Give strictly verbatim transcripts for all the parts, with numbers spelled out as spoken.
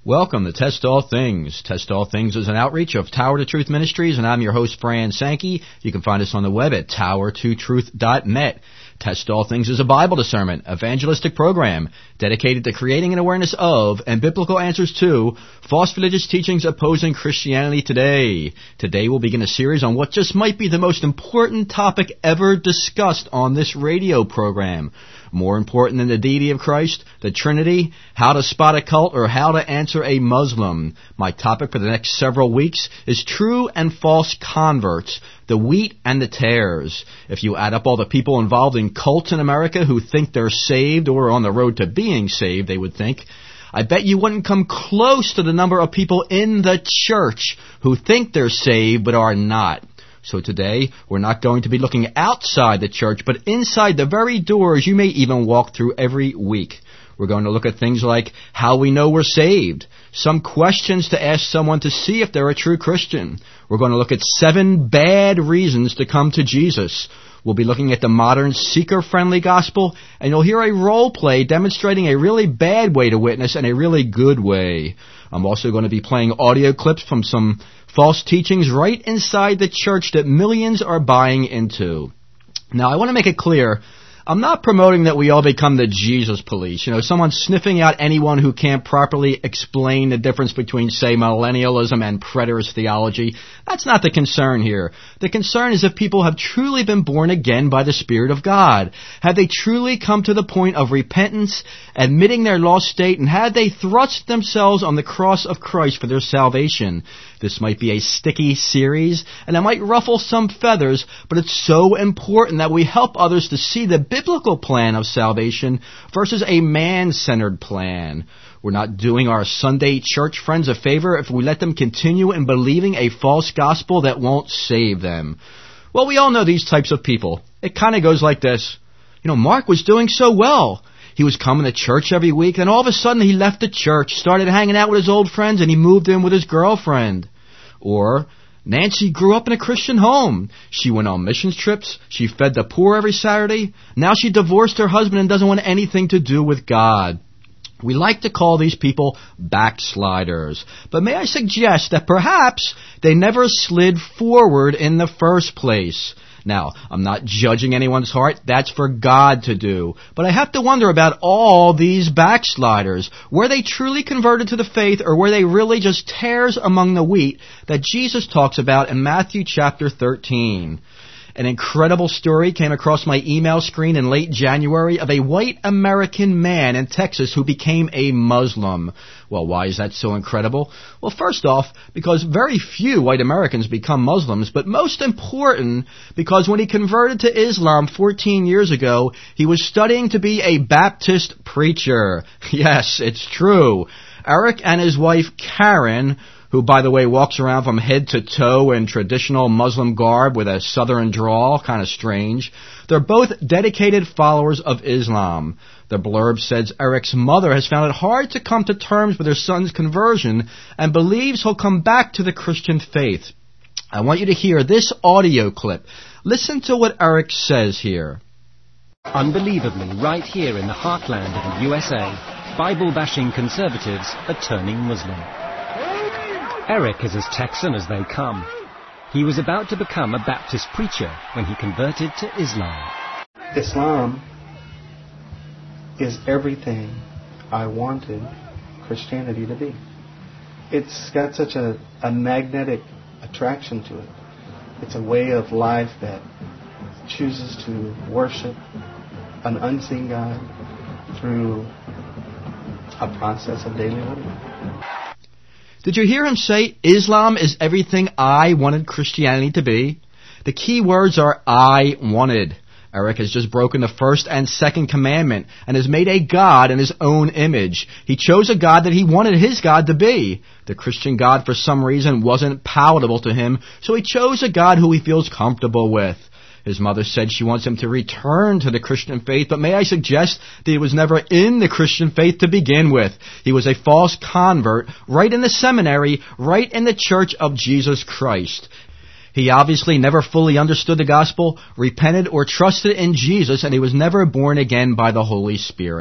Welcome to Test All Things. Test All Things is an outreach of Tower to Truth Ministries, and I'm your host, Fran Sankey. You can find us on the web at tower to truth dot net. Test All Things is a Bible discernment, evangelistic program dedicated to creating an awareness of and biblical answers to false religious teachings opposing Christianity today. Today we'll begin a series on what just might be the most important topic ever discussed on this radio program. More important than the deity of Christ, the Trinity, how to spot a cult, or how to answer a Muslim. My topic for the next several weeks is true and false converts, the wheat and the tares. If you add up all the people involved in cults in America who think they're saved or on the road to being saved, they would think, I bet you wouldn't come close to the number of people in the church who think they're saved but are not. So today, we're not going to be looking outside the church, but inside the very doors you may even walk through every week. We're going to look at things like how we know we're saved, some questions to ask someone to see if they're a true Christian. We're going to look at seven bad reasons to come to Jesus. We'll be looking at the modern seeker-friendly gospel, and you'll hear a role play demonstrating a really bad way to witness and a really good way. I'm also going to be playing audio clips from some false teachings right inside the church that millions are buying into. Now, I want to make it clear, I'm not promoting that we all become the Jesus police. You know, someone sniffing out anyone who can't properly explain the difference between, say, millennialism and preterist theology. That's not the concern here. The concern is if people have truly been born again by the Spirit of God. Have they truly come to the point of repentance, admitting their lost state, and have they thrust themselves on the cross of Christ for their salvation? This might be a sticky series, and it might ruffle some feathers, but it's so important that we help others to see the biblical plan of salvation versus a man-centered plan. We're not doing our Sunday church friends a favor if we let them continue in believing a false gospel that won't save them. Well, we all know these types of people. It kind of goes like this. You know, Mark was doing so well. He was coming to church every week, and all of a sudden he left the church, started hanging out with his old friends, and he moved in with his girlfriend. Or, Nancy grew up in a Christian home. She went on missions trips. She fed the poor every Saturday. Now she divorced her husband and doesn't want anything to do with God. We like to call these people backsliders. But may I suggest that perhaps they never slid forward in the first place. Now, I'm not judging anyone's heart. That's for God to do. But I have to wonder about all these backsliders. Were they truly converted to the faith, or were they really just tares among the wheat that Jesus talks about in Matthew chapter thirteen? An incredible story came across my email screen in late January of a white American man in Texas who became a Muslim. Well, why is that so incredible? Well, first off, because very few white Americans become Muslims, but most important, because when he converted to Islam fourteen years ago, he was studying to be a Baptist preacher. Yes, it's true. Eric and his wife, Karen, who, by the way, walks around from head to toe in traditional Muslim garb with a southern drawl, kind of strange. They're both dedicated followers of Islam. The blurb says Eric's mother has found it hard to come to terms with her son's conversion and believes he'll come back to the Christian faith. I want you to hear this audio clip. Listen to what Eric says here. Unbelievably, right here in the heartland of the U S A, Bible-bashing conservatives are turning Muslim. Eric is as Texan as they come. He was about to become a Baptist preacher when he converted to Islam. Islam is everything I wanted Christianity to be. It's got such a, a magnetic attraction to it. It's a way of life that chooses to worship an unseen God through a process of daily living. Did you hear him say, Islam is everything I wanted Christianity to be? The key words are, I wanted. Eric has just broken the first and second commandment and has made a God in his own image. He chose a God that he wanted his God to be. The Christian God, for some reason, wasn't palatable to him, so he chose a God who he feels comfortable with. His mother said she wants him to return to the Christian faith, but may I suggest that he was never in the Christian faith to begin with. He was a false convert right in the seminary, right in the Church of Jesus Christ. He obviously never fully understood the gospel, repented, or trusted in Jesus, and he was never born again by the Holy Spirit.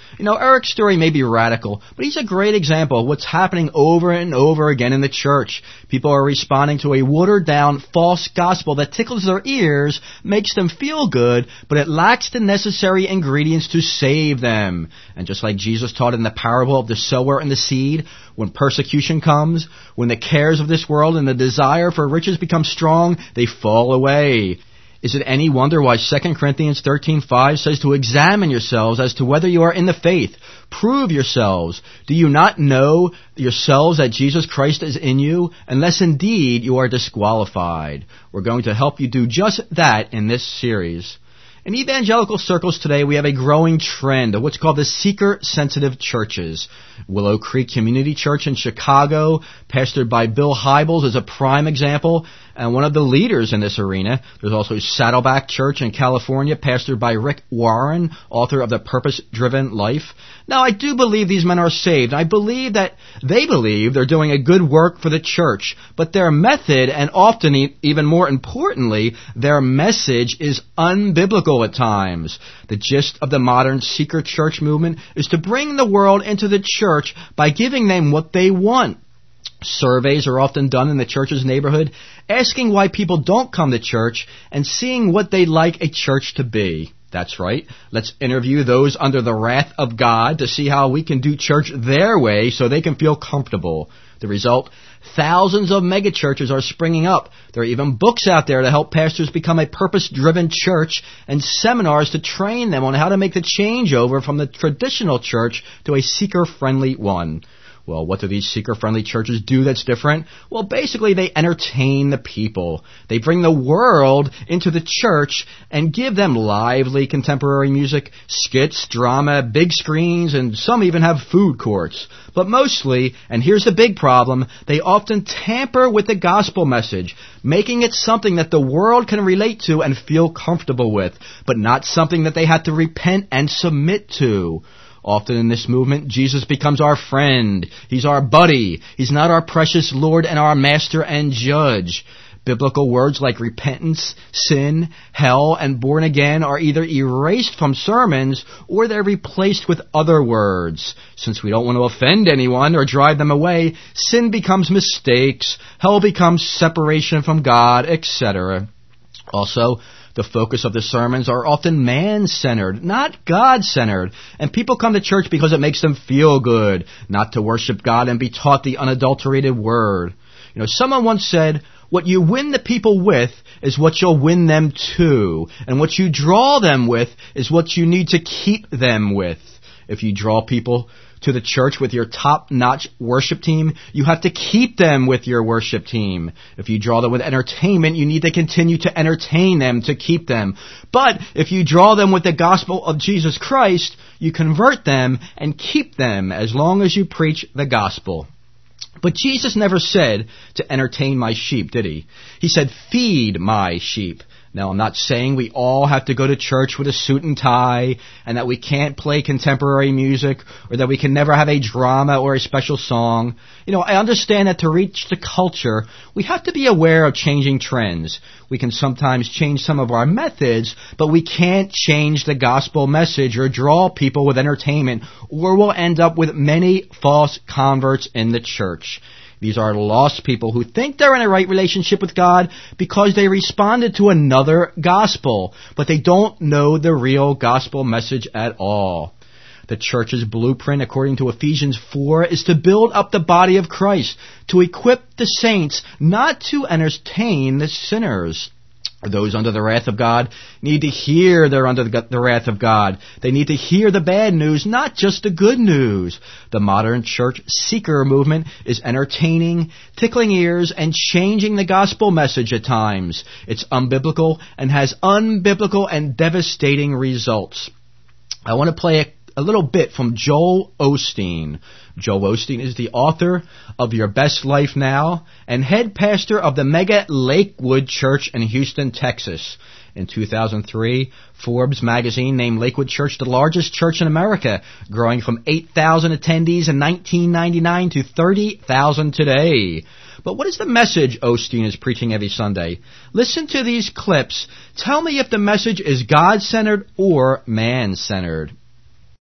You know, Eric's story may be radical, but he's a great example of what's happening over and over again in the church. People are responding to a watered-down false gospel that tickles their ears, makes them feel good, but it lacks the necessary ingredients to save them. And just like Jesus taught in the parable of the sower and the seed, when persecution comes, when the cares of this world and the desire for riches become strong, they fall away. Is it any wonder why Second Corinthians thirteen five says to examine yourselves as to whether you are in the faith? Prove yourselves. Do you not know yourselves that Jesus Christ is in you, unless indeed you are disqualified? We're going to help you do just that in this series. In evangelical circles today, we have a growing trend of what's called the seeker-sensitive churches. Willow Creek Community Church in Chicago, pastored by Bill Hybels, is a prime example, and one of the leaders in this arena. There's also Saddleback Church in California, pastored by Rick Warren, author of The Purpose-Driven Life. Now, I do believe these men are saved. I believe that they believe they're doing a good work for the church, but their method, and often even more importantly, their message is unbiblical at times. The gist of the modern seeker church movement is to bring the world into the church by giving them what they want. Surveys are often done in the church's neighborhood, asking why people don't come to church and seeing what they'd like a church to be. That's right. Let's interview those under the wrath of God to see how we can do church their way so they can feel comfortable. The result, thousands of megachurches are springing up. There are even books out there to help pastors become a purpose-driven church and seminars to train them on how to make the changeover from the traditional church to a seeker-friendly one. Well, what do these seeker-friendly churches do that's different? Well, basically, they entertain the people. They bring the world into the church and give them lively contemporary music, skits, drama, big screens, and some even have food courts. But mostly, and here's the big problem, they often tamper with the gospel message, making it something that the world can relate to and feel comfortable with, but not something that they have to repent and submit to. Often in this movement, Jesus becomes our friend. He's our buddy. He's not our precious Lord and our master and judge. Biblical words like repentance, sin, hell, and born again are either erased from sermons or they're replaced with other words. Since we don't want to offend anyone or drive them away, sin becomes mistakes, hell becomes separation from God, et cetera. Also, the focus of the sermons are often man-centered, not God-centered. And people come to church because it makes them feel good, not to worship God and be taught the unadulterated word. You know, someone once said, what you win the people with is what you'll win them to. And what you draw them with is what you need to keep them with. If you draw people to the church with your top-notch worship team, you have to keep them with your worship team. If you draw them with entertainment, you need to continue to entertain them to keep them. But if you draw them with the gospel of Jesus Christ, you convert them and keep them as long as you preach the gospel. But Jesus never said to entertain my sheep, did he? He said, feed my sheep. Now, I'm not saying we all have to go to church with a suit and tie, and that we can't play contemporary music, or that we can never have a drama or a special song. You know, I understand that to reach the culture, we have to be aware of changing trends. We can sometimes change some of our methods, but we can't change the gospel message or draw people with entertainment, or we'll end up with many false converts in the church. These are lost people who think they're in a right relationship with God because they responded to another gospel, but they don't know the real gospel message at all. The church's blueprint, according to Ephesians four, is to build up the body of Christ, to equip the saints, not to entertain the sinners. Those under the wrath of God need to hear they're under the wrath of God. They need to hear the bad news, not just the good news. The modern church seeker movement is entertaining, tickling ears, and changing the gospel message at times. It's unbiblical and has unbiblical and devastating results. I want to play a A little bit from Joel Osteen. Joel Osteen is the author of Your Best Life Now and head pastor of the mega Lakewood Church in Houston, Texas. In two thousand three, Forbes magazine named Lakewood Church the largest church in America, growing from eight thousand attendees in nineteen ninety-nine to thirty thousand today. But what is the message Osteen is preaching every Sunday? Listen to these clips. Tell me if the message is God-centered or man-centered.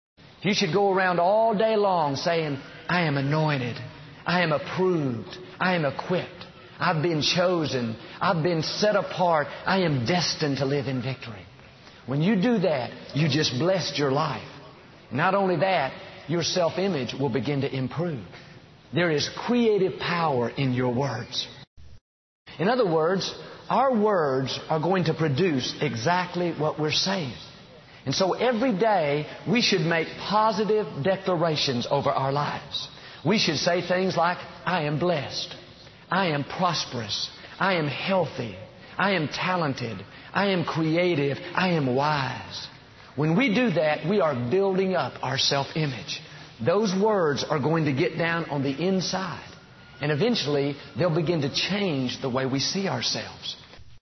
If you should go around all day long saying, I am anointed, I am approved, I am equipped, I've been chosen, I've been set apart, I am destined to live in victory. When you do that, you just blessed your life. Not only that, your self-image will begin to improve. There is creative power in your words. In other words, our words are going to produce exactly what we're saying. And so every day we should make positive declarations over our lives. We should say things like, I am blessed, I am prosperous, I am healthy, I am talented, I am creative, I am wise. When we do that, we are building up our self-image. Those words are going to get down on the inside. And eventually, they'll begin to change the way we see ourselves.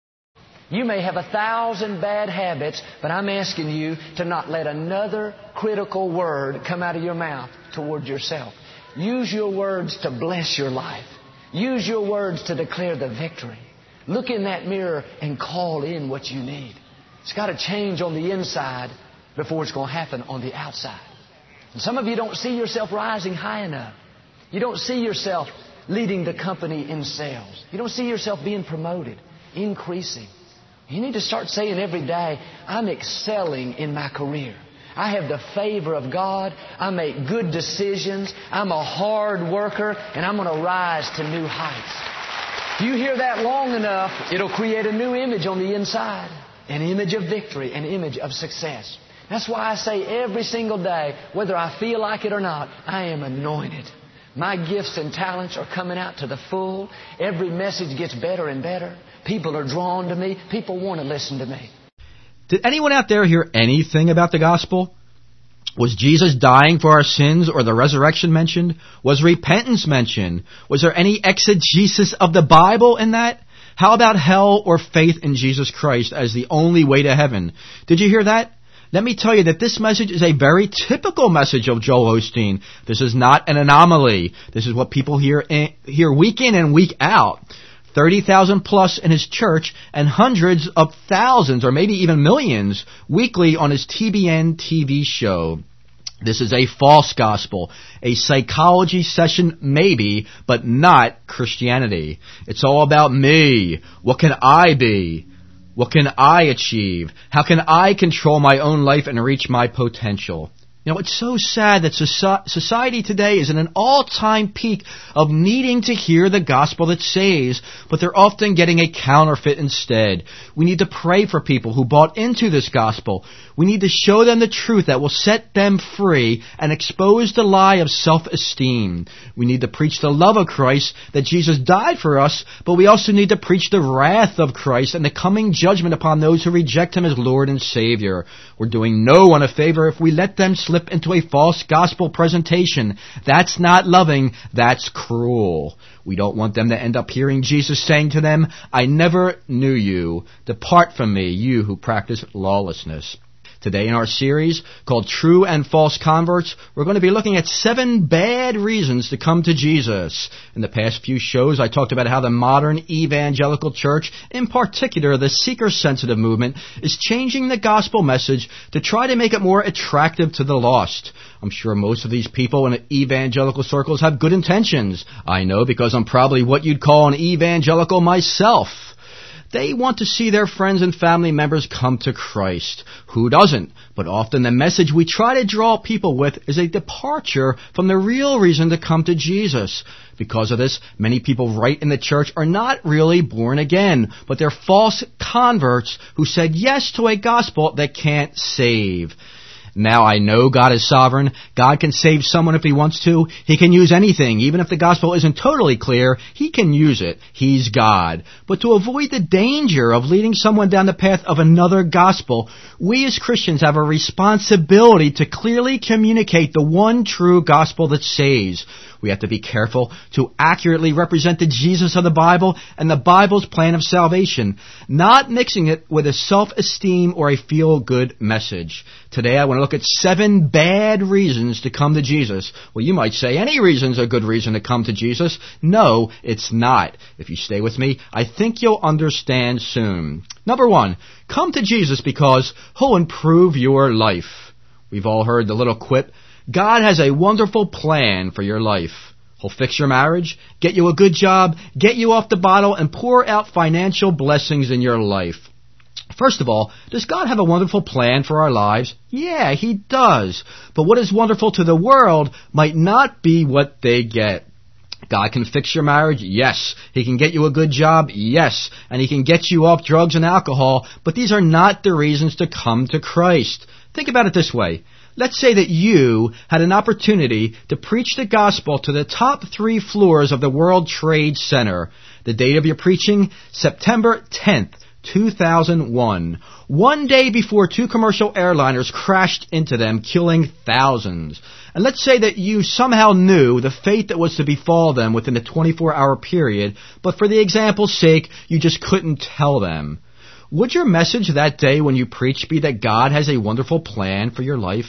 You may have a thousand bad habits, but I'm asking you to not let another critical word come out of your mouth toward yourself. Use your words to bless your life. Use your words to declare the victory. Look in that mirror and call in what you need. It's got to change on the inside before it's going to happen on the outside. And some of you don't see yourself rising high enough. You don't see yourself leading the company in sales. You don't see yourself being promoted, increasing. You need to start saying every day, I'm excelling in my career. I have the favor of God. I make good decisions. I'm a hard worker, and I'm going to rise to new heights. If you hear that long enough, it'll create a new image on the inside. An image of victory, an image of success. That's why I say every single day, whether I feel like it or not, I am anointed. My gifts and talents are coming out to the full. Every message gets better and better. People are drawn to me. People want to listen to me. Did anyone out there hear anything about the gospel? Was Jesus dying for our sins or the resurrection mentioned? Was repentance mentioned? Was there any exegesis of the Bible in that? How about hell or faith in Jesus Christ as the only way to heaven? Did you hear that? Let me tell you that this message is a very typical message of Joel Osteen. This is not an anomaly. This is what people hear in, hear week in and week out. thirty thousand plus in his church and hundreds of thousands or maybe even millions weekly on his T B N T V show. This is a false gospel, a psychology session maybe, but not Christianity. It's all about me. What can I be? What can I achieve? How can I control my own life and reach my potential? You know, it's so sad that society today is in an all-time peak of needing to hear the gospel that saves, but they're often getting a counterfeit instead. We need to pray for people who bought into this gospel. We need to show them the truth that will set them free and expose the lie of self-esteem. We need to preach the love of Christ, that Jesus died for us, but we also need to preach the wrath of Christ and the coming judgment upon those who reject Him as Lord and Savior. We're doing no one a favor if we let them slip into a false gospel presentation. That's not loving, that's cruel. We don't want them to end up hearing Jesus saying to them, I never knew you. Depart from me, you who practice lawlessness. Today in our series called True and False Converts, we're going to be looking at seven bad reasons to come to Jesus. In the past few shows, I talked about how the modern evangelical church, in particular the seeker-sensitive movement, is changing the gospel message to try to make it more attractive to the lost. I'm sure most of these people in evangelical circles have good intentions. I know because I'm probably what you'd call an evangelical myself. They want to see their friends and family members come to Christ. Who doesn't? But often the message we try to draw people with is a departure from the real reason to come to Jesus. Because of this, many people right in the church are not really born again, but they're false converts who said yes to a gospel that can't save. Now I know God is sovereign. God can save someone if He wants to. He can use anything. Even if the gospel isn't totally clear, He can use it. He's God. But to avoid the danger of leading someone down the path of another gospel, we as Christians have a responsibility to clearly communicate the one true gospel that saves. We have to be careful to accurately represent the Jesus of the Bible and the Bible's plan of salvation, not mixing it with a self-esteem or a feel-good message. Today I want to look at seven bad reasons to come to Jesus. Well, you might say any reason's a good reason to come to Jesus. No, it's not. If you stay with me, I think you'll understand soon. Number one, come to Jesus because He'll improve your life. We've all heard the little quip, God has a wonderful plan for your life. He'll fix your marriage, get you a good job, get you off the bottle, and pour out financial blessings in your life. First of all, does God have a wonderful plan for our lives? Yeah, He does. But what is wonderful to the world might not be what they get. God can fix your marriage? Yes. He can get you a good job? Yes. And He can get you off drugs and alcohol, but these are not the reasons to come to Christ. Think about it this way. Let's say that you had an opportunity to preach the gospel to the top three floors of the World Trade Center. The date of your preaching, September tenth, two thousand one. One day before two commercial airliners crashed into them, killing thousands. And let's say that you somehow knew the fate that was to befall them within a twenty-four hour period, but for the example's sake, you just couldn't tell them. Would your message that day when you preach be that God has a wonderful plan for your life?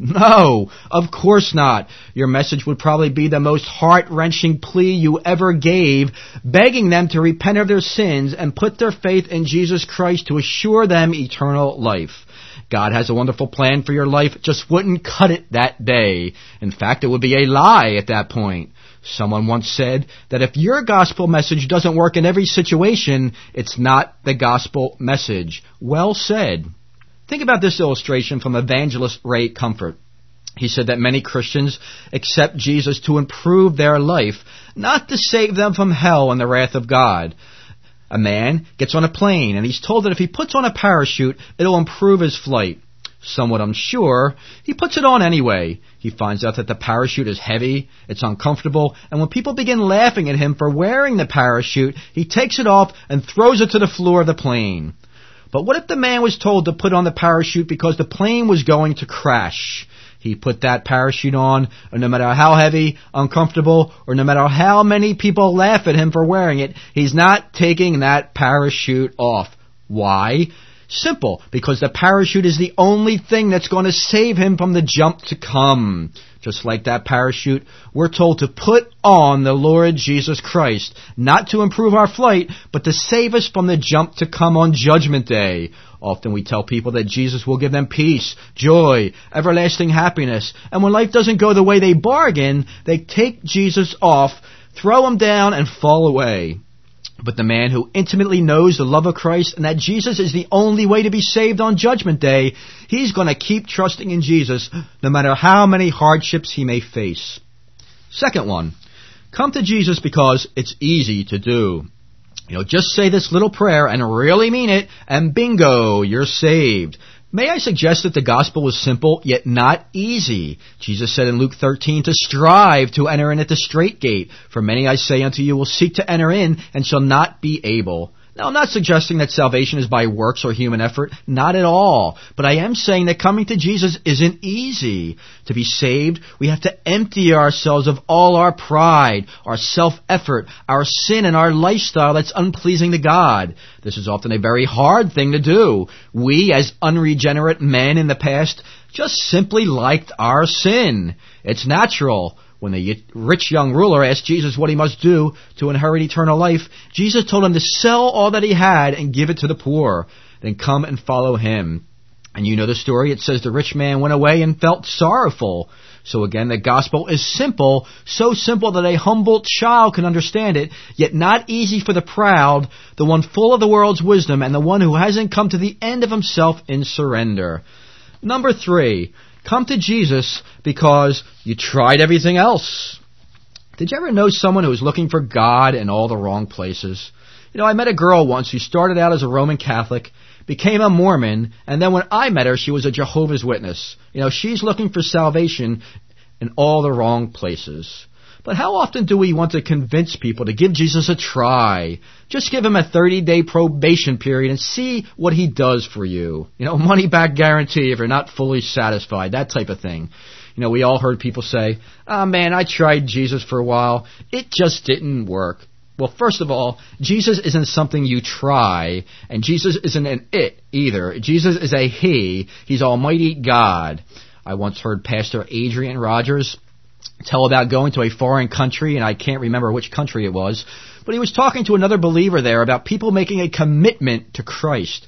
No, of course not. Your message would probably be the most heart-wrenching plea you ever gave, begging them to repent of their sins and put their faith in Jesus Christ to assure them eternal life. God has a wonderful plan for your life, just wouldn't cut it that day. In fact, it would be a lie at that point. Someone once said that if your gospel message doesn't work in every situation, it's not the gospel message. Well said. Think about this illustration from evangelist Ray Comfort. He said that many Christians accept Jesus to improve their life, not to save them from hell and the wrath of God. A man gets on a plane and he's told that if he puts on a parachute, it'll improve his flight. Somewhat unsure, he puts it on anyway. He finds out that the parachute is heavy, it's uncomfortable, and when people begin laughing at him for wearing the parachute, he takes it off and throws it to the floor of the plane. But what if the man was told to put on the parachute because the plane was going to crash? He put that parachute on, and no matter how heavy, uncomfortable, or no matter how many people laugh at him for wearing it, he's not taking that parachute off. Why? Simple, because the parachute is the only thing that's going to save him from the jump to come. Just like that parachute, we're told to put on the Lord Jesus Christ, not to improve our flight, but to save us from the jump to come on Judgment Day. Often we tell people that Jesus will give them peace, joy, everlasting happiness, and when life doesn't go the way they bargain, they take Jesus off, throw him down, and fall away. But the man who intimately knows the love of Christ and that Jesus is the only way to be saved on Judgment Day, he's going to keep trusting in Jesus no matter how many hardships he may face. Second one, come to Jesus because it's easy to do. You know, just say this little prayer and really mean it, and bingo, you're saved. May I suggest that the gospel was simple, yet not easy. Jesus said in Luke thirteen to strive to enter in at the strait gate. For many, I say unto you, will seek to enter in and shall not be able. Now, I'm not suggesting that salvation is by works or human effort. Not at all. But I am saying that coming to Jesus isn't easy. To be saved, we have to empty ourselves of all our pride, our self-effort, our sin, and our lifestyle that's unpleasing to God. This is often a very hard thing to do. We, as unregenerate men in the past, just simply liked our sin. It's natural. When the rich young ruler asked Jesus what he must do to inherit eternal life, Jesus told him to sell all that he had and give it to the poor. Then come and follow him. And you know the story. It says the rich man went away and felt sorrowful. So again, the gospel is simple, so simple that a humble child can understand it, yet not easy for the proud, the one full of the world's wisdom, and the one who hasn't come to the end of himself in surrender. Number three. Come to Jesus because you tried everything else. Did you ever know someone who was looking for God in all the wrong places? You know, I met a girl once who started out as a Roman Catholic, became a Mormon, and then when I met her, she was a Jehovah's Witness. You know, she's looking for salvation in all the wrong places. But how often do we want to convince people to give Jesus a try? Just give him a thirty-day probation period and see what he does for you. You know, money-back guarantee if you're not fully satisfied, that type of thing. You know, we all heard people say, oh man, I tried Jesus for a while. It just didn't work. Well, first of all, Jesus isn't something you try, and Jesus isn't an it either. Jesus is a he. He's Almighty God. I once heard Pastor Adrian Rogers tell about going to a foreign country, and I can't remember which country it was, but he was talking to another believer there about people making a commitment to Christ.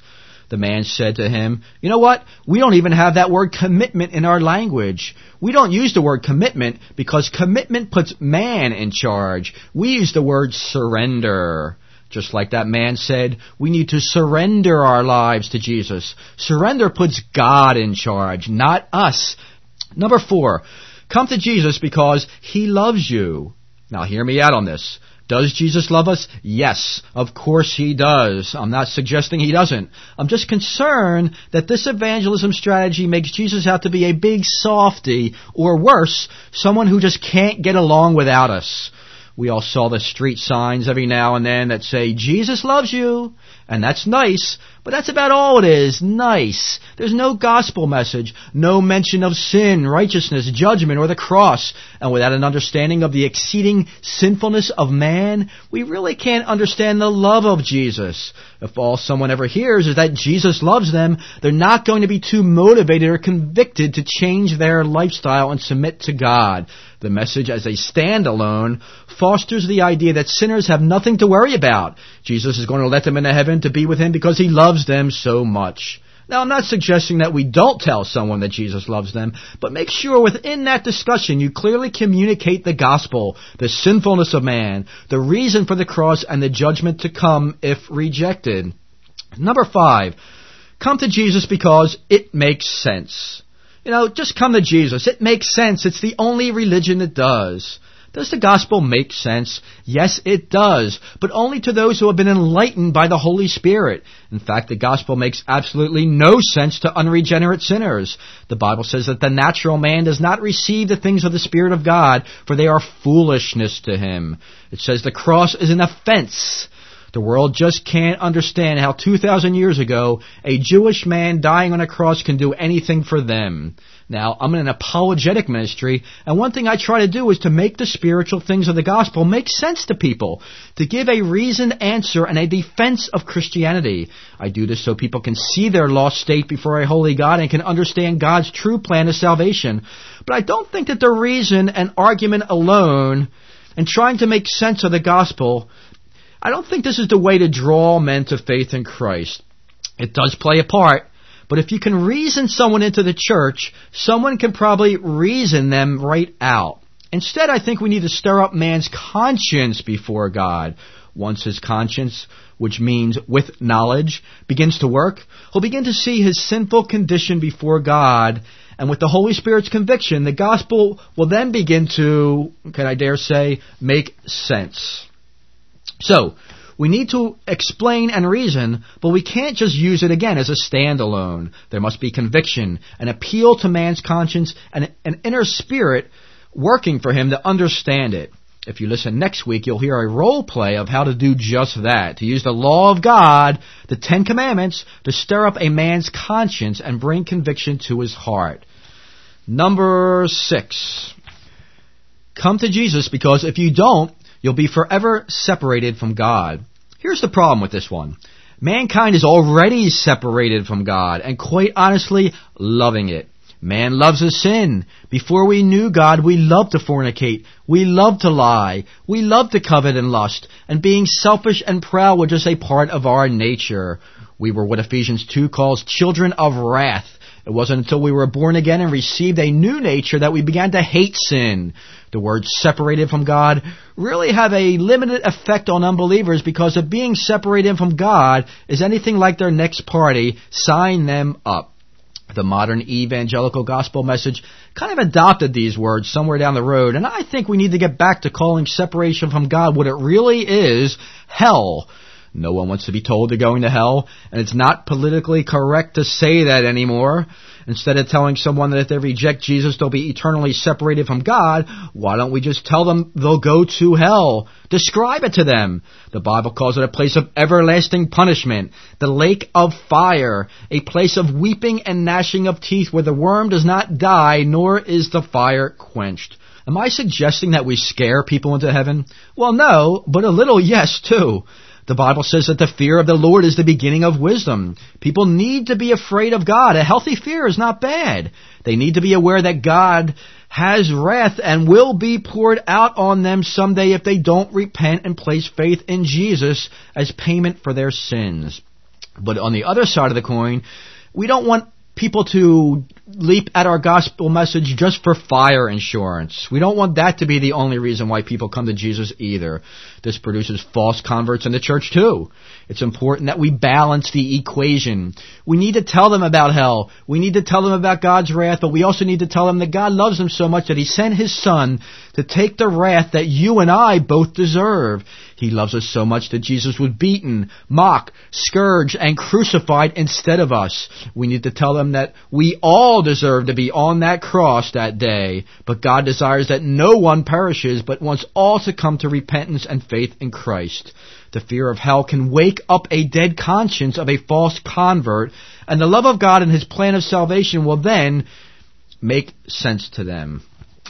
The man said to him, "You know what? We don't even have that word commitment in our language. We don't use the word commitment because commitment puts man in charge. We use the word surrender." Just like that man said, we need to surrender our lives to Jesus. Surrender puts God in charge, not us. Number four, come to Jesus because He loves you. Now hear me out on this. Does Jesus love us? Yes, of course He does. I'm not suggesting He doesn't. I'm just concerned that this evangelism strategy makes Jesus out to be a big softy, or worse, someone who just can't get along without us. We all saw the street signs every now and then that say, "Jesus loves you," and that's nice, but that's about all it is, nice. There's no gospel message, no mention of sin, righteousness, judgment, or the cross. And without an understanding of the exceeding sinfulness of man, we really can't understand the love of Jesus. If all someone ever hears is that Jesus loves them, they're not going to be too motivated or convicted to change their lifestyle and submit to God. The message as a standalone fosters the idea that sinners have nothing to worry about. Jesus is going to let them into heaven to be with Him because He loves them so much. Now, I'm not suggesting that we don't tell someone that Jesus loves them, but make sure within that discussion you clearly communicate the gospel, the sinfulness of man, the reason for the cross, and the judgment to come if rejected. Number five, come to Jesus because it makes sense. You know, just come to Jesus. It makes sense. It's the only religion that does. Does the gospel make sense? Yes, it does, but only to those who have been enlightened by the Holy Spirit. In fact, the gospel makes absolutely no sense to unregenerate sinners. The Bible says that the natural man does not receive the things of the Spirit of God, for they are foolishness to him. It says the cross is an offense. The world just can't understand how two thousand years ago, a Jewish man dying on a cross can do anything for them. Now, I'm in an apologetic ministry, and one thing I try to do is to make the spiritual things of the gospel make sense to people, to give a reasoned answer and a defense of Christianity. I do this so people can see their lost state before a holy God and can understand God's true plan of salvation. But I don't think that the reason and argument alone and trying to make sense of the gospel, I don't think this is the way to draw men to faith in Christ. It does play a part, but if you can reason someone into the church, someone can probably reason them right out. Instead, I think we need to stir up man's conscience before God. Once his conscience, which means with knowledge, begins to work, he'll begin to see his sinful condition before God, and with the Holy Spirit's conviction, the gospel will then begin to, can I dare say, make sense. So, we need to explain and reason, but we can't just use it again as a standalone. There must be conviction, an appeal to man's conscience, and an inner spirit working for him to understand it. If you listen next week, you'll hear a role play of how to do just that, to use the law of God, the Ten Commandments, to stir up a man's conscience and bring conviction to his heart. Number six. Come to Jesus, because if you don't, you'll be forever separated from God. Here's the problem with this one. Mankind is already separated from God, and quite honestly, loving it. Man loves his sin. Before we knew God, we loved to fornicate. We loved to lie. We loved to covet and lust. And being selfish and proud was just a part of our nature. We were what Ephesians two calls children of wrath. It wasn't until we were born again and received a new nature that we began to hate sin. The words separated from God really have a limited effect on unbelievers, because if being separated from God is anything like their next party, sign them up. The modern evangelical gospel message kind of adopted these words somewhere down the road, and I think we need to get back to calling separation from God what it really is, hell. No one wants to be told they're going to hell, and it's not politically correct to say that anymore. Instead of telling someone that if they reject Jesus, they'll be eternally separated from God, why don't we just tell them they'll go to hell? Describe it to them. The Bible calls it a place of everlasting punishment, the lake of fire, a place of weeping and gnashing of teeth where the worm does not die, nor is the fire quenched. Am I suggesting that we scare people into heaven? Well, no, but a little yes, too. The Bible says that the fear of the Lord is the beginning of wisdom. People need to be afraid of God. A healthy fear is not bad. They need to be aware that God has wrath and will be poured out on them someday if they don't repent and place faith in Jesus as payment for their sins. But on the other side of the coin, we don't want people to leap at our gospel message just for fire insurance. We don't want that to be the only reason why people come to Jesus either. This produces false converts in the church too. It's important that we balance the equation. We need to tell them about hell. We need to tell them about God's wrath, but we also need to tell them that God loves them so much that He sent His Son to take the wrath that you and I both deserve. He loves us so much that Jesus was beaten, mocked, scourged, and crucified instead of us. We need to tell them that we all deserve to be on that cross that day, but God desires that no one perishes, but wants all to come to repentance and faith in Christ. The fear of hell can wake up a dead conscience of a false convert, and the love of God and His plan of salvation will then make sense to them.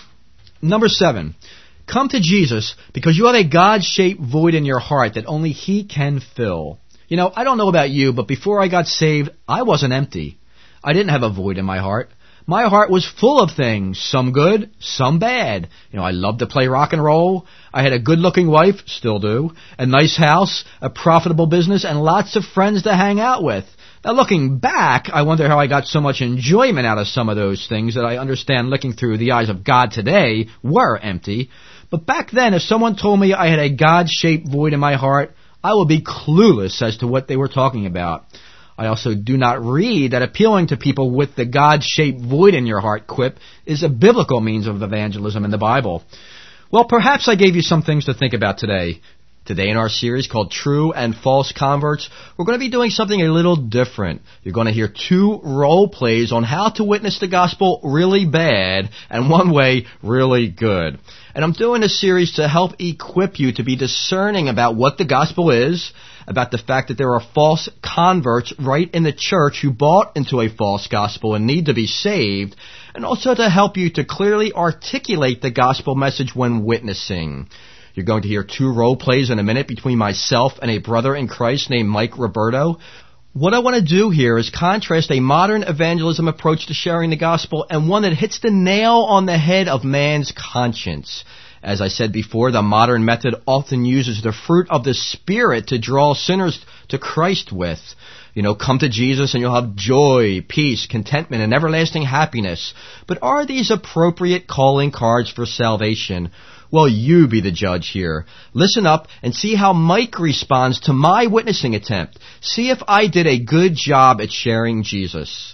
Number seven. Come to Jesus because you have a God-shaped void in your heart that only He can fill. You know, I don't know about you, but before I got saved, I wasn't empty. I didn't have a void in my heart. My heart was full of things, some good, some bad. You know, I loved to play rock and roll. I had a good-looking wife, still do, a nice house, a profitable business, and lots of friends to hang out with. Now, looking back, I wonder how I got so much enjoyment out of some of those things that I understand looking through the eyes of God today were empty. But back then, if someone told me I had a God-shaped void in my heart, I would be clueless as to what they were talking about. I also do not read that appealing to people with the God-shaped void in your heart quip is a biblical means of evangelism in the Bible. Well, perhaps I gave you some things to think about today. Today in our series called True and False Converts, we're going to be doing something a little different. You're going to hear two role plays on how to witness the gospel really bad and one way really good. And I'm doing this series to help equip you to be discerning about what the gospel is, about the fact that there are false converts right in the church who bought into a false gospel and need to be saved, and also to help you to clearly articulate the gospel message when witnessing. You're going to hear two role plays in a minute between myself and a brother in Christ named Mike Roberto. What I want to do here is contrast a modern evangelism approach to sharing the gospel and one that hits the nail on the head of man's conscience. As I said before, the modern method often uses the fruit of the Spirit to draw sinners to Christ with. You know, come to Jesus and you'll have joy, peace, contentment, and everlasting happiness. But are these appropriate calling cards for salvation? Well, you be the judge here. Listen up and see how Mike responds to my witnessing attempt. See if I did a good job at sharing Jesus.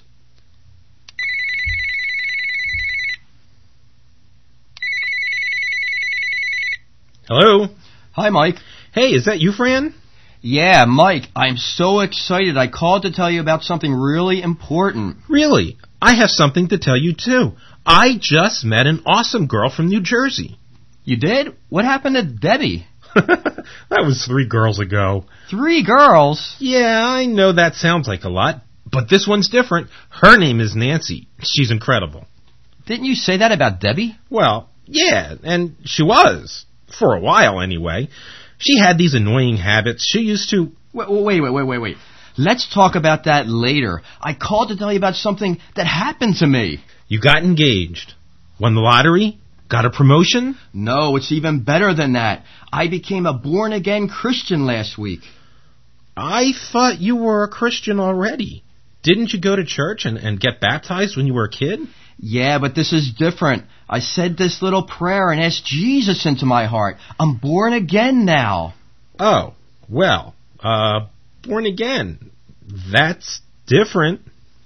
Hello? Hi, Mike. Hey, is that you, Fran? Yeah, Mike, I'm so excited. I called to tell you about something really important. Really? I have something to tell you, too. I just met an awesome girl from New Jersey. You did? What happened to Debbie? That was three girls ago. Three girls? Yeah, I know that sounds like a lot, but this one's different. Her name is Nancy. She's incredible. Didn't you say that about Debbie? Well, yeah, and she was. For a while, anyway. She had these annoying habits. She used to... Wait, wait, wait, wait, wait, wait. Let's talk about that later. I called to tell you about something that happened to me. You got engaged. Won the lottery? Got a promotion? No, it's even better than that. I became a born-again Christian last week. I thought you were a Christian already. Didn't you go to church and, and get baptized when you were a kid? Yeah, but this is different. I said this little prayer and asked Jesus into my heart. I'm born again now. Oh, well, uh, born again. That's different.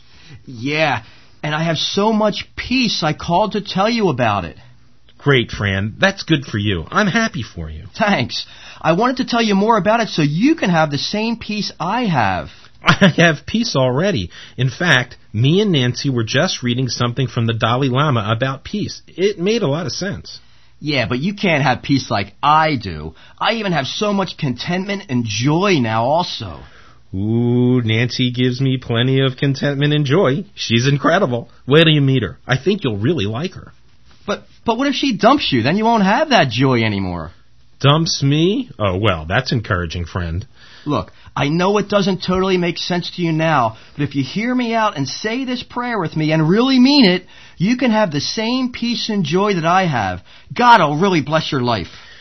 Yeah, and I have so much peace, I called to tell you about it. Great, Fran. That's good for you. I'm happy for you. Thanks. I wanted to tell you more about it so you can have the same peace I have. I have peace already. In fact, me and Nancy were just reading something from the Dalai Lama about peace. It made a lot of sense. Yeah, but you can't have peace like I do. I even have so much contentment and joy now also. Ooh, Nancy gives me plenty of contentment and joy. She's incredible. Wait till you meet her. I think you'll really like her. But but what if she dumps you? Then you won't have that joy anymore. Dumps me? Oh, well, that's encouraging, friend. Look, I know it doesn't totally make sense to you now, but if you hear me out and say this prayer with me and really mean it, you can have the same peace and joy that I have. God will really bless your life.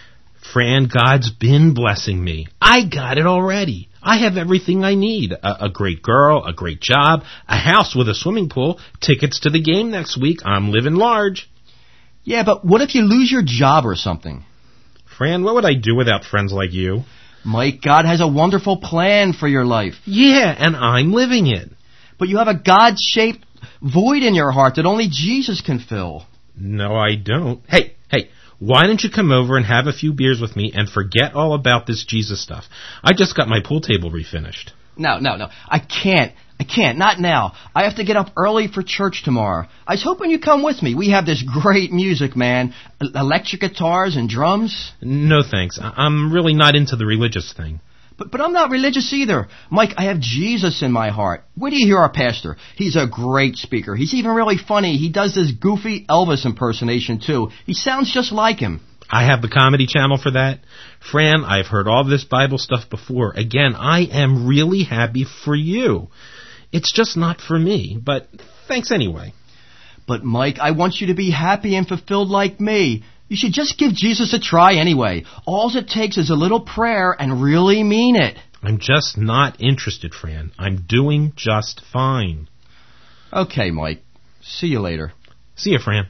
Fran, God's been blessing me. I got it already. I have everything I need. A, a great girl, a great job, a house with a swimming pool, tickets to the game next week. I'm living large. Yeah, but what if you lose your job or something? Fran, what would I do without friends like you? Mike, God has a wonderful plan for your life. Yeah, and I'm living it. But you have a God-shaped void in your heart that only Jesus can fill. No, I don't. Hey, hey, why don't you come over and have a few beers with me and forget all about this Jesus stuff? I just got my pool table refinished. No, no, no. I can't. I can't. Not now. I have to get up early for church tomorrow. I was hoping you'd come with me. We have this great music, man. E- electric guitars and drums. No, thanks. I- I'm really not into the religious thing. But but I'm not religious either. Mike, I have Jesus in my heart. Where do you hear our pastor? He's a great speaker. He's even really funny. He does this goofy Elvis impersonation, too. He sounds just like him. I have the Comedy Channel for that. Fran, I've heard all this Bible stuff before. Again, I am really happy for you. It's just not for me, but thanks anyway. But Mike, I want you to be happy and fulfilled like me. You should just give Jesus a try anyway. All it takes is a little prayer and really mean it. I'm just not interested, Fran. I'm doing just fine. Okay, Mike. See you later. See you, Fran.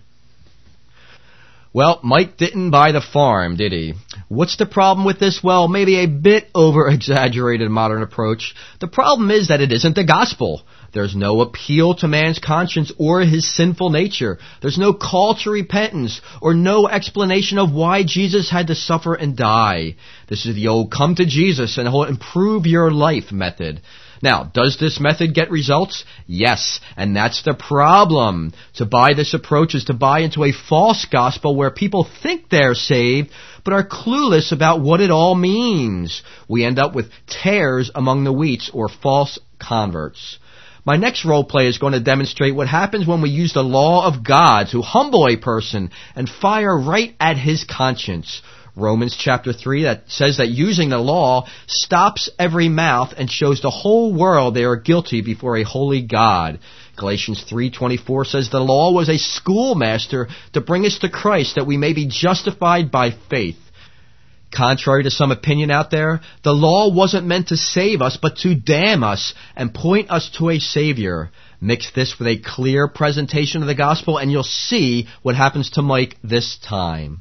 Well, Mike didn't buy the farm, did he? What's the problem with this? Well, maybe a bit over-exaggerated modern approach. The problem is that it isn't the gospel. There's no appeal to man's conscience or his sinful nature. There's no call to repentance or no explanation of why Jesus had to suffer and die. This is the old come to Jesus and he'll improve your life method. Now, does this method get results? Yes, and that's the problem. To buy this approach is to buy into a false gospel where people think they're saved, but are clueless about what it all means. We end up with tares among the wheats, or false converts. My next role play is going to demonstrate what happens when we use the law of God to humble a person and fire right at his conscience. Romans chapter three that says that using the law stops every mouth and shows the whole world they are guilty before a holy God. Galatians three twenty-four says the law was a schoolmaster to bring us to Christ that we may be justified by faith. Contrary to some opinion out there, the law wasn't meant to save us, but to damn us and point us to a Savior. Mix this with a clear presentation of the gospel and you'll see what happens to Mike this time.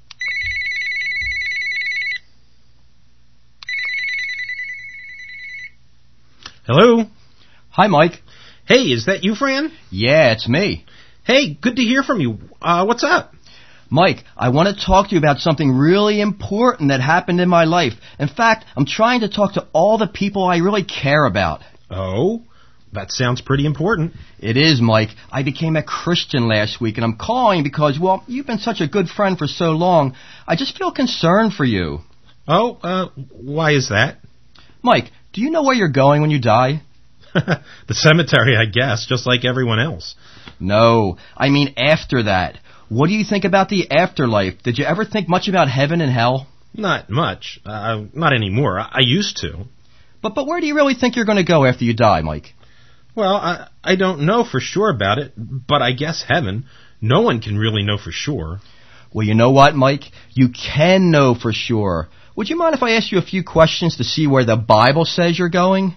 Hello? Hi, Mike. Hey, is that you, Fran? Yeah, it's me. Hey, good to hear from you. Uh, what's up? Mike, I want to talk to you about something really important that happened in my life. In fact, I'm trying to talk to all the people I really care about. Oh? That sounds pretty important. It is, Mike. I became a Christian last week, and I'm calling because, well, you've been such a good friend for so long. I just feel concerned for you. Oh, uh, why is that? Mike, do you know where you're going when you die? The cemetery, I guess, just like everyone else. No, I mean after that. What do you think about the afterlife? Did you ever think much about heaven and hell? Not much. Uh, not anymore. I, I used to. But but where do you really think you're going to go after you die, Mike? Well, I, I don't know for sure about it, but I guess heaven. No one can really know for sure. Well, you know what, Mike? You can know for sure. Would you mind if I ask you a few questions to see where the Bible says you're going?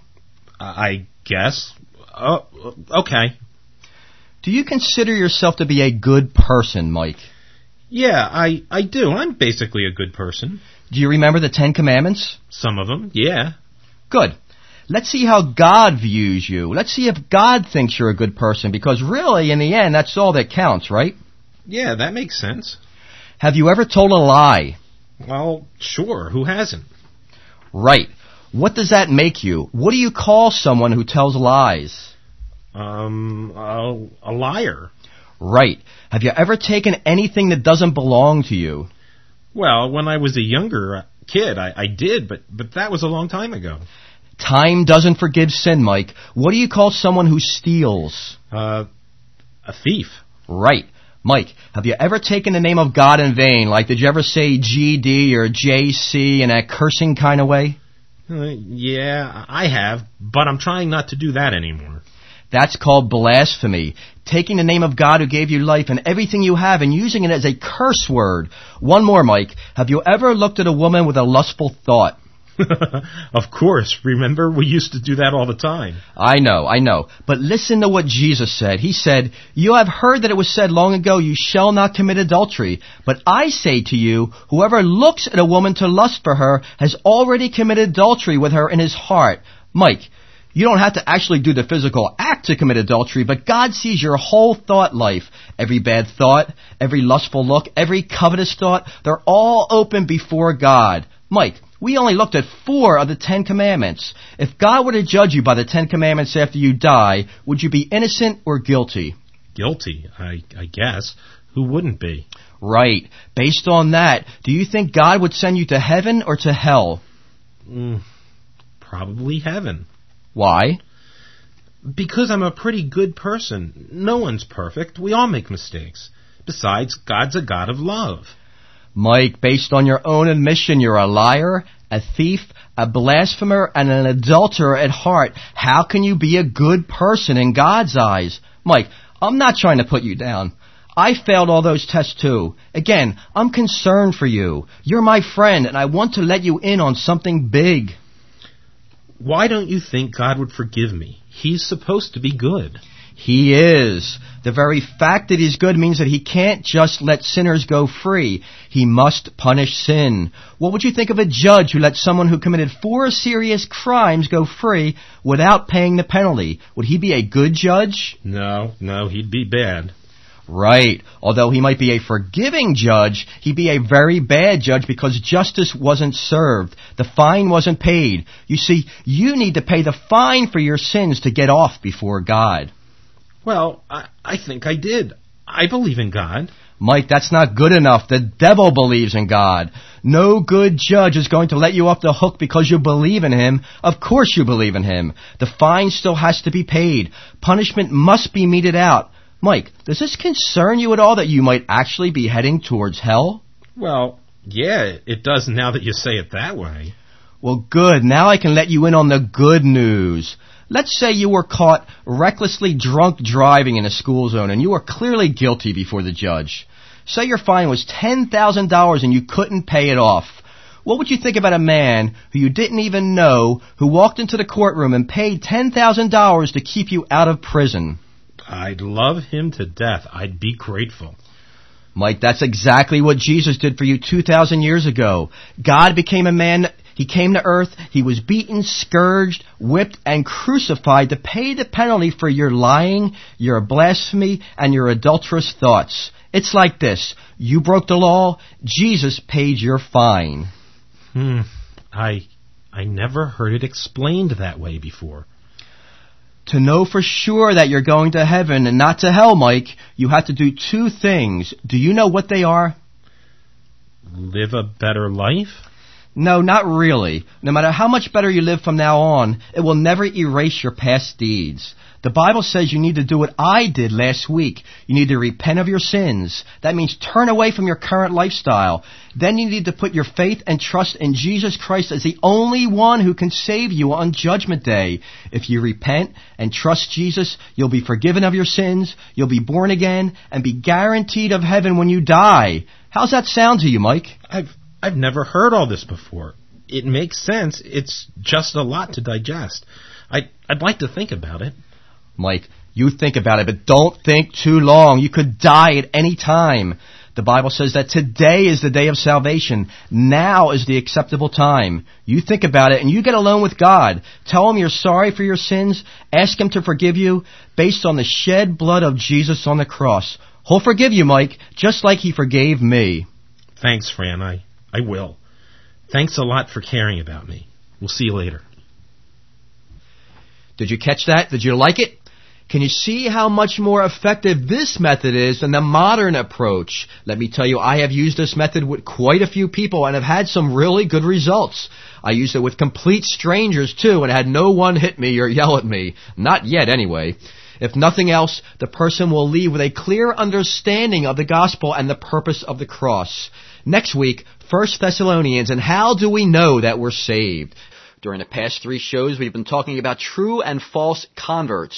I guess. Oh, okay. Do you consider yourself to be a good person, Mike? Yeah, I, I do. I'm basically a good person. Do you remember the Ten Commandments? Some of them, yeah. Good. Let's see how God views you. Let's see if God thinks you're a good person, because really, in the end, that's all that counts, right? Yeah, that makes sense. Have you ever told a lie? Well, sure. Who hasn't? Right. What does that make you? What do you call someone who tells lies? Um, a, a liar. Right. Have you ever taken anything that doesn't belong to you? Well, when I was a younger kid, I, I did, but, but that was a long time ago. Time doesn't forgive sin, Mike. What do you call someone who steals? Uh, a thief. Right. Mike, have you ever taken the name of God in vain? Like, did you ever say G D or J C in a cursing kind of way? Uh, yeah, I have, but I'm trying not to do that anymore. That's called blasphemy. taking the name of God who gave you life and everything you have and using it as a curse word. One more, Mike. Have you ever looked at a woman with a lustful thought? Of course. Remember, we used to do that all the time. I know, I know. But listen to what Jesus said. He said, "You have heard that it was said long ago, you shall not commit adultery. But I say to you, whoever looks at a woman to lust for her has already committed adultery with her in his heart." Mike, you don't have to actually do the physical act to commit adultery, but God sees your whole thought life. Every bad thought, every lustful look, every covetous thought, they're all open before God. Mike, we only looked at four of the Ten Commandments. If God were to judge you by the Ten Commandments after you die, would you be innocent or guilty? Guilty, I, I guess. Who wouldn't be? Right. Based on that, do you think God would send you to heaven or to hell? Mm, probably heaven. Why? Because I'm a pretty good person. No one's perfect. We all make mistakes. Besides, God's a God of love. Mike, based on your own admission, you're a liar, a thief, a blasphemer, and an adulterer at heart. How can you be a good person in God's eyes? Mike, I'm not trying to put you down. I failed all those tests too. Again, I'm concerned for you. You're my friend, and I want to let you in on something big. Why don't you think God would forgive me? He's supposed to be good. He is. The very fact that he's good means that he can't just let sinners go free. He must punish sin. What would you think of a judge who let someone who committed four serious crimes go free without paying the penalty? Would he be a good judge? No, no, he'd be bad. Right. Although he might be a forgiving judge, he'd be a very bad judge because justice wasn't served. The fine wasn't paid. You see, you need to pay the fine for your sins to get off before God. Well, I, I think I did. I believe in God. Mike, that's not good enough. The devil believes in God. No good judge is going to let you off the hook because you believe in him. Of course you believe in him. The fine still has to be paid. Punishment must be meted out. Mike, does this concern you at all that you might actually be heading towards hell? Well, yeah, it does now that you say it that way. Well, good. Now I can let you in on the good news. Let's say you were caught recklessly drunk driving in a school zone and you were clearly guilty before the judge. Say your fine was ten thousand dollars and you couldn't pay it off. What would you think about a man who you didn't even know who walked into the courtroom and paid ten thousand dollars to keep you out of prison? I'd love him to death. I'd be grateful. Mike, that's exactly what Jesus did for you two thousand years ago. God became a man. He came to earth. He was beaten, scourged, whipped, and crucified to pay the penalty for your lying, your blasphemy, and your adulterous thoughts. It's like this. You broke the law. Jesus paid your fine. Hmm. I, I never heard it explained that way before. To know for sure that you're going to heaven and not to hell, Mike, you have to do two things. Do you know what they are? Live a better life? No, not really. No matter how much better you live from now on, it will never erase your past deeds. The Bible says you need to do what I did last week. You need to repent of your sins. That means turn away from your current lifestyle. Then you need to put your faith and trust in Jesus Christ as the only one who can save you on Judgment Day. If you repent and trust Jesus, you'll be forgiven of your sins, you'll be born again, and be guaranteed of heaven when you die. How's that sound to you, Mike? I've I've never heard all this before. It makes sense. It's just a lot to digest. I I'd like to think about it. Mike, you think about it, but don't think too long. You could die at any time. The Bible says that today is the day of salvation. Now is the acceptable time. You think about it and you get alone with God. Tell him you're sorry for your sins. Ask him to forgive you based on the shed blood of Jesus on the cross. He'll forgive you, Mike, just like he forgave me. Thanks, Fran. I, I will. Thanks a lot for caring about me. We'll see you later. Did you catch that? Did you like it? Can you see how much more effective this method is than the modern approach? Let me tell you, I have used this method with quite a few people and have had some really good results. I used it with complete strangers, too, and had no one hit me or yell at me. Not yet, anyway. If nothing else, the person will leave with a clear understanding of the gospel and the purpose of the cross. Next week, First Thessalonians, and how do we know that we're saved? During the past three shows, we've been talking about true and false converts.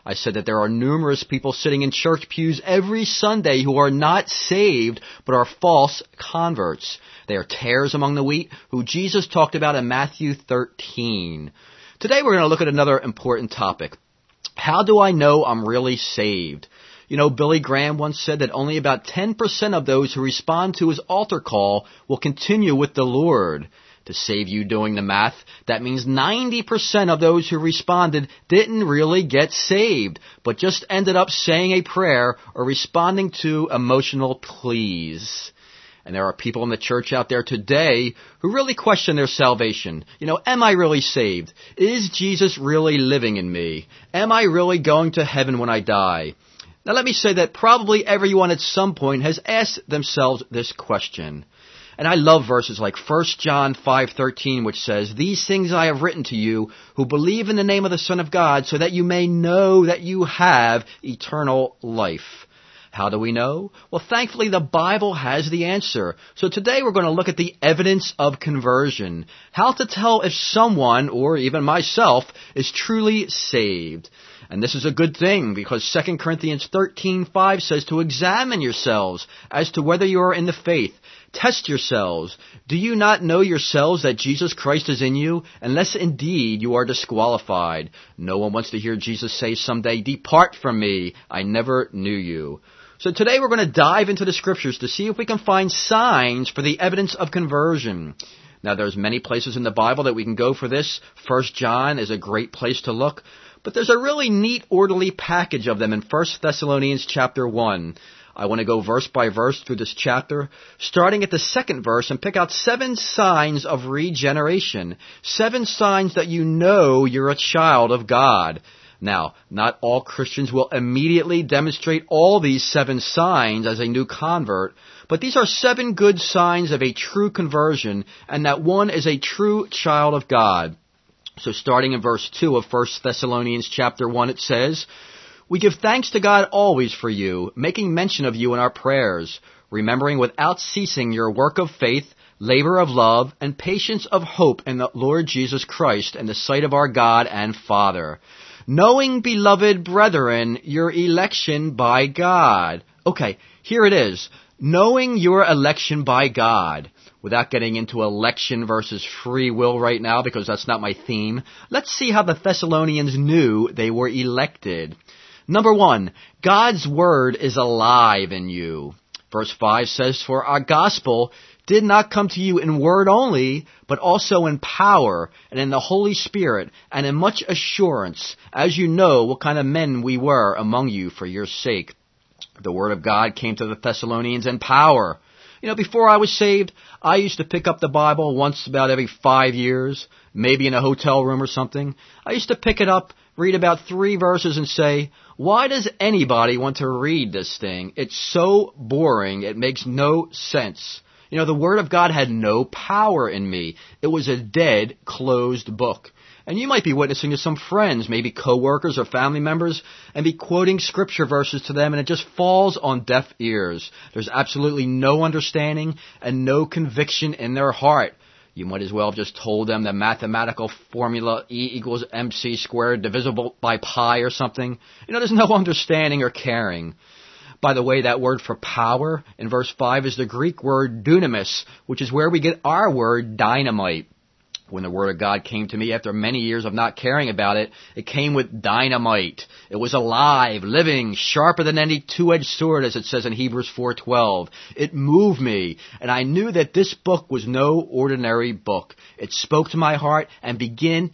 I said that there are numerous people sitting in church pews every Sunday who are not saved, but are false converts. They are tares among the wheat, who Jesus talked about in Matthew thirteen. Today we're going to look at another important topic. How do I know I'm really saved? You know, Billy Graham once said that only about ten percent of those who respond to his altar call will continue with the Lord. To save you doing the math, that means ninety percent of those who responded didn't really get saved, but just ended up saying a prayer or responding to emotional pleas. And there are people in the church out there today who really question their salvation. You know, am I really saved? Is Jesus really living in me? Am I really going to heaven when I die? Now let me say that probably everyone at some point has asked themselves this question. And I love verses like First John five thirteen, which says, "These things I have written to you who believe in the name of the Son of God, so that you may know that you have eternal life." How do we know? Well, thankfully, the Bible has the answer. So today we're going to look at the evidence of conversion. How to tell if someone, or even myself, is truly saved. And this is a good thing, because Second Corinthians thirteen five says to examine yourselves as to whether you are in the faith. Test yourselves. Do you not know yourselves that Jesus Christ is in you? Unless indeed you are disqualified. No one wants to hear Jesus say someday, "Depart from me, I never knew you." So today we're going to dive into the scriptures to see if we can find signs for the evidence of conversion. Now there's many places in the Bible that we can go for this. First John is a great place to look. But there's a really neat, orderly package of them in First Thessalonians chapter one. I want to go verse by verse through this chapter, starting at the second verse, and pick out seven signs of regeneration. Seven signs that you know you're a child of God. Now, not all Christians will immediately demonstrate all these seven signs as a new convert, but these are seven good signs of a true conversion, and that one is a true child of God. So starting in verse two of First Thessalonians chapter one, it says, "We give thanks to God always for you, making mention of you in our prayers, remembering without ceasing your work of faith, labor of love, and patience of hope in the Lord Jesus Christ in the sight of our God and Father. Knowing, beloved brethren, your election by God." Okay, here it is. Knowing your election by God. Without getting into election versus free will right now, because that's not my theme, let's see how the Thessalonians knew they were elected. Number one, God's word is alive in you. Verse five says, "For our gospel did not come to you in word only, but also in power and in the Holy Spirit and in much assurance, as you know what kind of men we were among you for your sake." The word of God came to the Thessalonians in power. You know, before I was saved, I used to pick up the Bible once about every five years, maybe in a hotel room or something. I used to pick it up, read about three verses and say, why does anybody want to read this thing? It's so boring, it makes no sense. You know, the Word of God had no power in me. It was a dead, closed book. And you might be witnessing to some friends, maybe coworkers or family members, and be quoting scripture verses to them, and it just falls on deaf ears. There's absolutely no understanding and no conviction in their heart. You might as well have just told them the mathematical formula E equals mc squared divisible by pi or something. You know, there's no understanding or caring. By the way, that word for power in verse five is the Greek word dunamis, which is where we get our word dynamite. When the Word of God came to me after many years of not caring about it, it came with dynamite. It was alive, living, sharper than any two-edged sword, as it says in Hebrews four twelve. It moved me, and I knew that this book was no ordinary book. It spoke to my heart and began,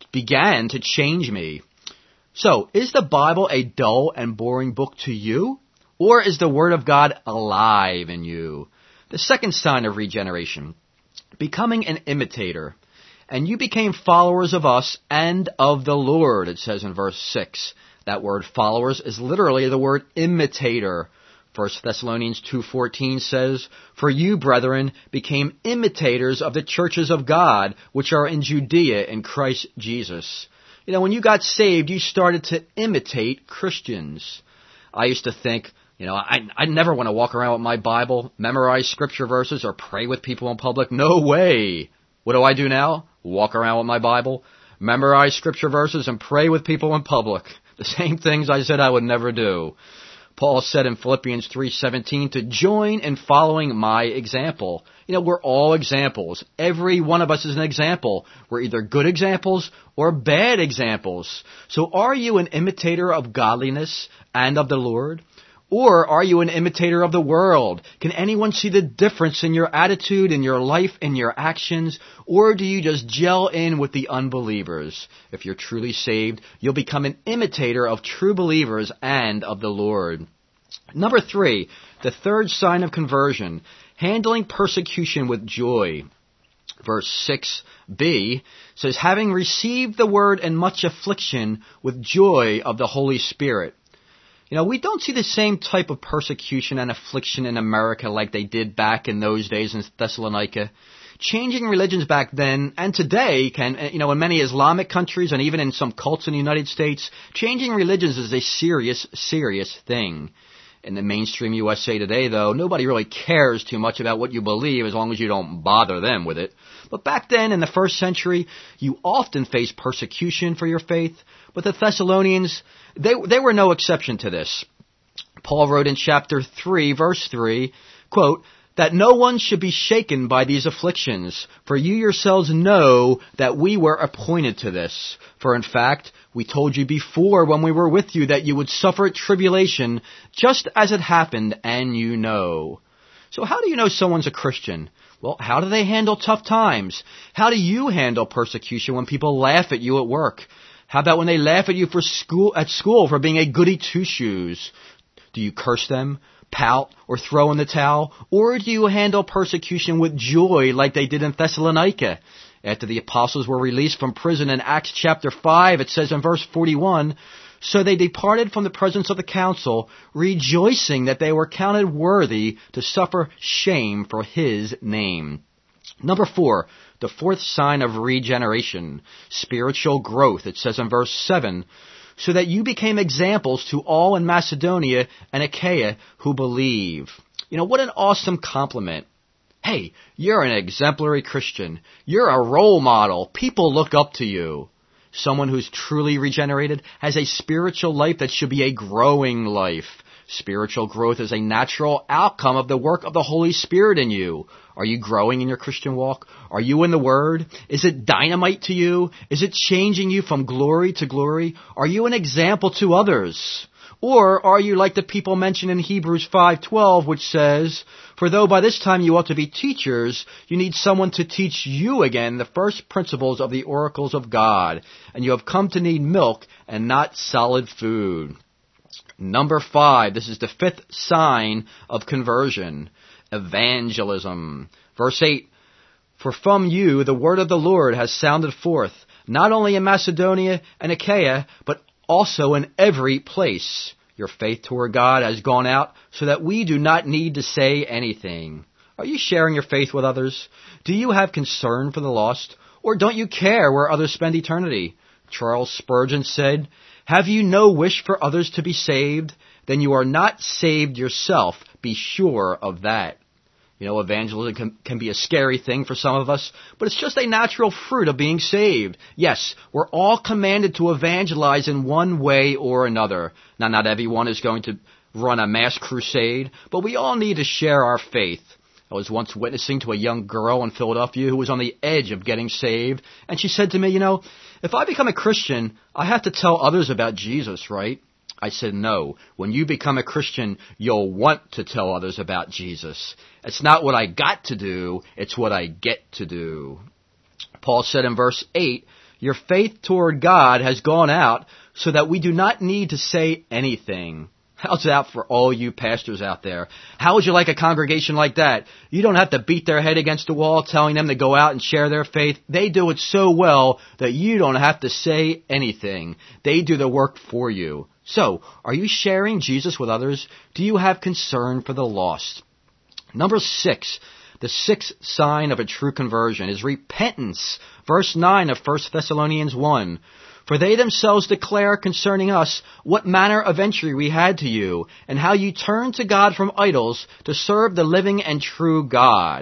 began to change me. So, is the Bible a dull and boring book to you? Or is the Word of God alive in you? The second sign of regeneration, becoming an imitator. And you became followers of us and of the Lord, it says in verse six. That word followers is literally the word imitator. First Thessalonians two fourteen says, "For you, brethren, became imitators of the churches of God, which are in Judea in Christ Jesus." You know, when you got saved, you started to imitate Christians. I used to think, you know, I I never want to walk around with my Bible, memorize scripture verses, or pray with people in public. No way. What do I do now? Walk around with my Bible, memorize scripture verses, and pray with people in public. The same things I said I would never do. Paul said in Philippians three seventeen to join in following my example. You know, we're all examples. Every one of us is an example. We're either good examples or bad examples. So are you an imitator of godliness and of the Lord? Or are you an imitator of the world? Can anyone see the difference in your attitude, in your life, in your actions? Or do you just gel in with the unbelievers? If you're truly saved, you'll become an imitator of true believers and of the Lord. Number three, the third sign of conversion, handling persecution with joy. Verse six b says, having received the word and much affliction with joy of the Holy Spirit. You know, we don't see the same type of persecution and affliction in America like they did back in those days in Thessalonica. Changing religions back then and today can, you know, in many Islamic countries and even in some cults in the United States, changing religions is a serious, serious thing. In the mainstream U S A today, though, nobody really cares too much about what you believe as long as you don't bother them with it. But back then, in the first century, you often faced persecution for your faith. But the Thessalonians, they, they were no exception to this. Paul wrote in chapter three, verse three, quote, that no one should be shaken by these afflictions, for you yourselves know that we were appointed to this. For in fact, we told you before when we were with you that you would suffer tribulation, just as it happened, and you know. So how do you know someone's a Christian? Well, how do they handle tough times? How do you handle persecution when people laugh at you at work? How about when they laugh at you for school at school for being a goody two-shoes? Do you curse them, pout, or throw in the towel? Or do you handle persecution with joy like they did in Thessalonica? After the apostles were released from prison in Acts chapter five, it says in verse forty-one, so they departed from the presence of the council, rejoicing that they were counted worthy to suffer shame for his name. Number four, the fourth sign of regeneration, spiritual growth. It says in verse seven, so that you became examples to all in Macedonia and Achaia who believe. You know, what an awesome compliment. Hey, you're an exemplary Christian. You're a role model. People look up to you. Someone who's truly regenerated has a spiritual life that should be a growing life. Spiritual growth is a natural outcome of the work of the Holy Spirit in you. Are you growing in your Christian walk? Are you in the Word? Is it dynamite to you? Is it changing you from glory to glory? Are you an example to others? Or are you like the people mentioned in Hebrews five twelve, which says, for though by this time you ought to be teachers, you need someone to teach you again the first principles of the oracles of God, and you have come to need milk and not solid food. Number five, this is the fifth sign of conversion, evangelism. Verse eight, for from you the word of the Lord has sounded forth, not only in Macedonia and Achaia, but also in every place. Your faith toward God has gone out so that we do not need to say anything. Are you sharing your faith with others? Do you have concern for the lost? Or don't you care where others spend eternity? Charles Spurgeon said, have you no wish for others to be saved? Then you are not saved yourself. Be sure of that. You know, evangelism can, can be a scary thing for some of us, but it's just a natural fruit of being saved. Yes, we're all commanded to evangelize in one way or another. Now, not everyone is going to run a mass crusade, but we all need to share our faith. I was once witnessing to a young girl in Philadelphia who was on the edge of getting saved, and she said to me, you know, if I become a Christian, I have to tell others about Jesus, right? I said, no. When you become a Christian, you'll want to tell others about Jesus. It's not what I got to do, it's what I get to do. Paul said in verse eight, your faith toward God has gone out so that we do not need to say anything. How's that for all you pastors out there? How would you like a congregation like that? You don't have to beat their head against the wall telling them to go out and share their faith. They do it so well that you don't have to say anything. They do the work for you. So, are you sharing Jesus with others? Do you have concern for the lost? Number six, the sixth sign of a true conversion is repentance. Verse nine of First Thessalonians one. For they themselves declare concerning us what manner of entry we had to you, and how you turned to God from idols to serve the living and true God.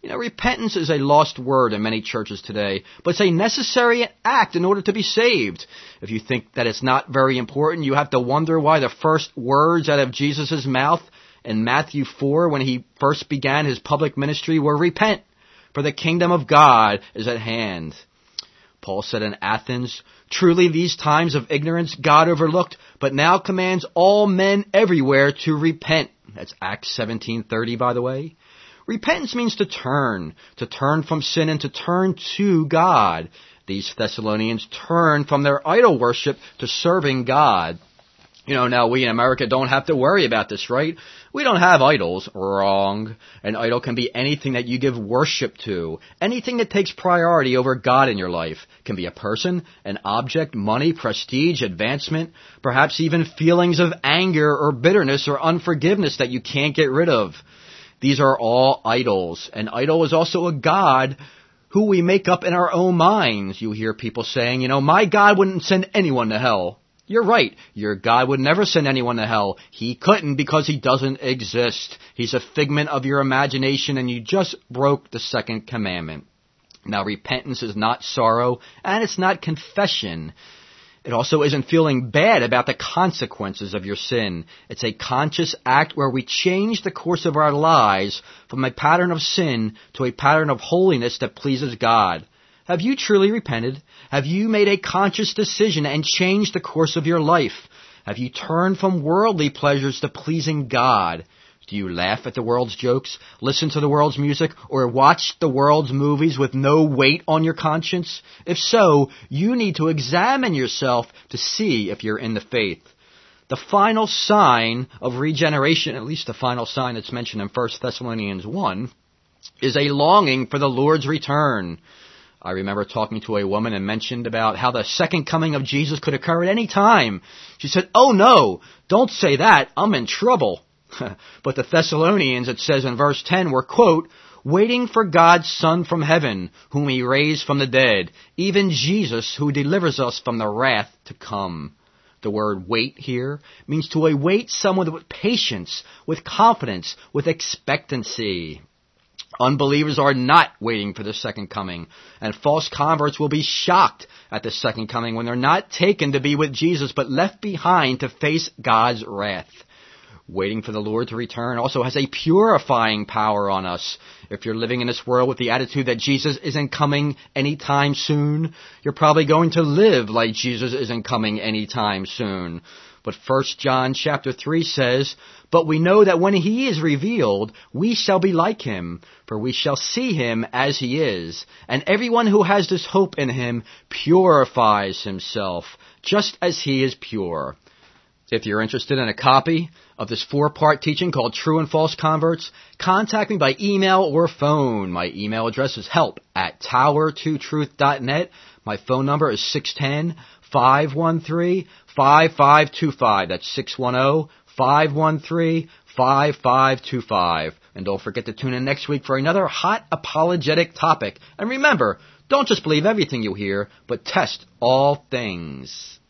You know, repentance is a lost word in many churches today, but it's a necessary act in order to be saved. If you think that it's not very important, you have to wonder why the first words out of Jesus' mouth in Matthew four, when he first began his public ministry, were repent, for the kingdom of God is at hand. Paul said in Athens, truly these times of ignorance God overlooked, but now commands all men everywhere to repent. That's Acts seventeen thirty, by the way. Repentance means to turn, to turn from sin and to turn to God. These Thessalonians turned from their idol worship to serving God. You know, now we in America don't have to worry about this, right? We don't have idols. Wrong. An idol can be anything that you give worship to. Anything that takes priority over God in your life. It can be a person, an object, money, prestige, advancement, perhaps even feelings of anger or bitterness or unforgiveness that you can't get rid of. These are all idols. An idol is also a god who we make up in our own minds. You hear people saying, you know, my God wouldn't send anyone to hell. You're right. Your God would never send anyone to hell. He couldn't because he doesn't exist. He's a figment of your imagination, and you just broke the second commandment. Now, repentance is not sorrow, and it's not confession. It also isn't feeling bad about the consequences of your sin. It's a conscious act where we change the course of our lives from a pattern of sin to a pattern of holiness that pleases God. Have you truly repented? Have you made a conscious decision and changed the course of your life? Have you turned from worldly pleasures to pleasing God? Do you laugh at the world's jokes, listen to the world's music, or watch the world's movies with no weight on your conscience? If so, you need to examine yourself to see if you're in the faith. The final sign of regeneration, at least the final sign that's mentioned in First Thessalonians one, is a longing for the Lord's return. I remember talking to a woman and mentioned about how the second coming of Jesus could occur at any time. She said, oh no, don't say that, I'm in trouble. But the Thessalonians, it says in verse ten, were, quote, waiting for God's Son from heaven, whom he raised from the dead, even Jesus, who delivers us from the wrath to come. The word wait here means to await someone with patience, with confidence, with expectancy. Unbelievers are not waiting for the second coming, and false converts will be shocked at the second coming when they're not taken to be with Jesus, but left behind to face God's wrath. Waiting for the Lord to return also has a purifying power on us. If you're living in this world with the attitude that Jesus isn't coming anytime soon, you're probably going to live like Jesus isn't coming anytime soon. But First John chapter three says, but we know that when he is revealed, we shall be like him, for we shall see him as he is. And everyone who has this hope in him purifies himself, just as he is pure. If you're interested in a copy of this four-part teaching called True and False Converts, contact me by email or phone. My email address is help at tower two truth dot net. My phone number is six one zero, five one three, five five two five. That's six one zero, five one three, five five two five. And don't forget to tune in next week for another hot apologetic topic. And remember, don't just believe everything you hear, but test all things.